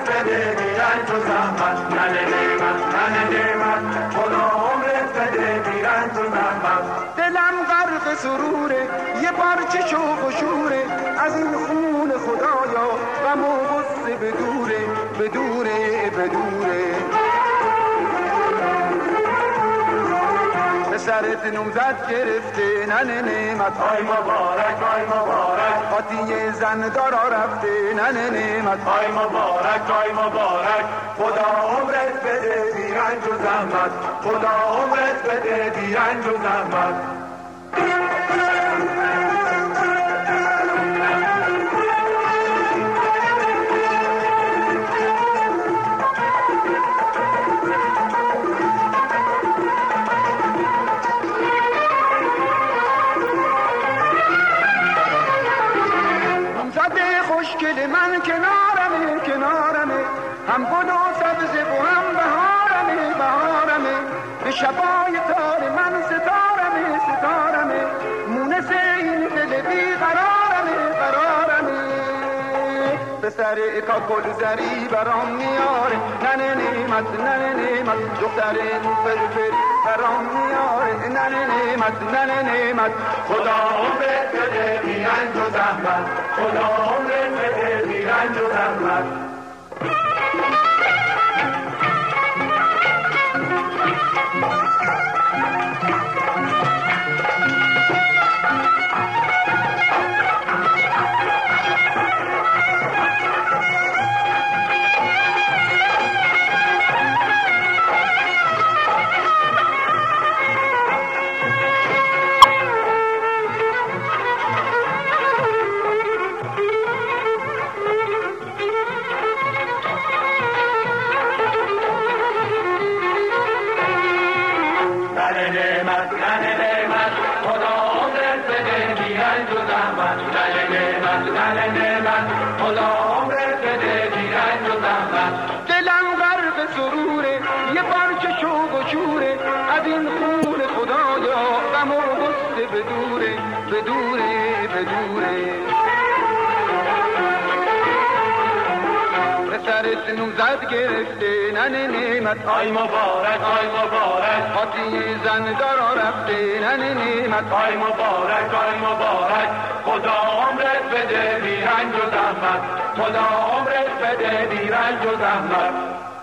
بده بی رنج و زحمت. ننه نعمت ننه نعمت خدا عمرت بده بی رنج و زحمت. دلم غرق سروره یه پارچه شوق و شوره از این خون خدایا غم و غصه بدوره بدوره بدوره. سرت نوزد گرفته ننه نعمت آی مبارک آی مبارک خاطی زن دارا رفته ننه نعمت آی مبارک آی مبارک خدا عمرت بده بی رنج و زحمت. خدا عمرت بده بی رنج و زحمت. خوشگل من کنارمه کنارمه هم گل و سبزه و هم بهارمه بهارمه به شبای تار من ستارمه ستارمه مونس این دل بی قرارمه قرارمه به سر کاکل زری برام میاره ننه نعمت ننه نعمت دختر فرفری برام میاره ننه نعمت ننه نعمت خدا عمرت بده بی رنج و زحمت. خدا عمرت بده بی رنج و زحمت. دلم غرق سروره یه پارچه شوق و شوره از این خون خدایا غم و غصه بدوره بدوره بدوره. به سرت نوزد گرفته ننه نعمت آی مبارک آی مبارک خاطی زن دارا رفته ننه نعمت آی مبارک آی مبارک خدا عمرت بده بی رنج و زحمت. خدا عمرت بده بی رنج و زحمت.